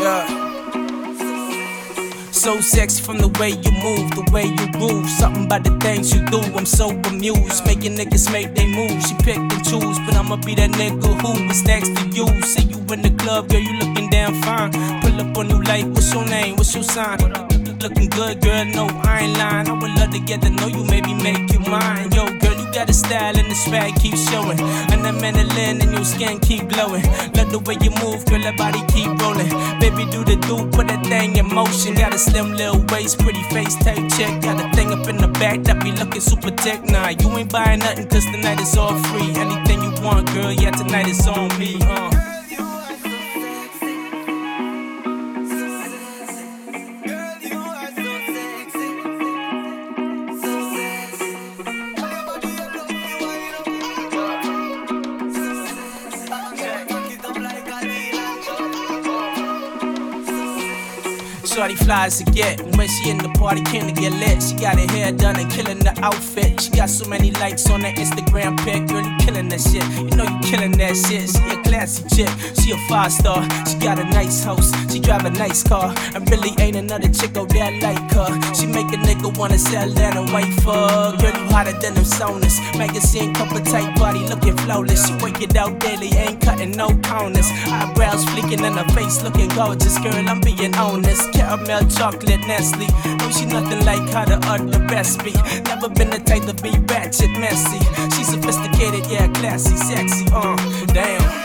Yeah. So sexy from the way you move, the way you groove. Something about the things you do, I'm so amused. Making niggas make they move. She pick and choose, but I'ma be that nigga who is next to you. See you in the club, girl, you looking damn fine. Pull up on you like, what's your name, what's your sign? Looking good, girl, no, I ain't lying. I would love to get to know you, maybe make you mine. Yo, girl, you got a style and the swag keep showing. And the melanin in your skin keep glowing. Love the way you move, girl, that body keep rolling. Baby, do the do, put that thing in motion. Got a slim little waist, pretty face, tight chick. Got a thing up in the back that be looking super thick. Nah, you ain't buying nothing cause tonight is all free. Anything you want, girl, yeah, tonight is on me. Shorty fly as a get. When she in the party, came to get lit. She got her hair done and killing the outfit. She got so many likes on her Instagram pic. Girl, you killing that shit. You know you killing that shit. She a classy chick. She a 5-star. She got a nice house. She drive a nice car. And really ain't another chick out there like her. She make a nigga wanna sell that and wait for her. Girl, you hotter than them saunas. Magazine cover tight body looking flawless. She work it out daily, ain't cutting no corners. Eyebrows fleeking and her face looking gorgeous. Girl, I'm being honest. Caramel, chocolate, Nestle. No, she nothing like how the other rest be. Never been the type to be ratchet, messy. She sophisticated, yeah, classy, sexy, damn.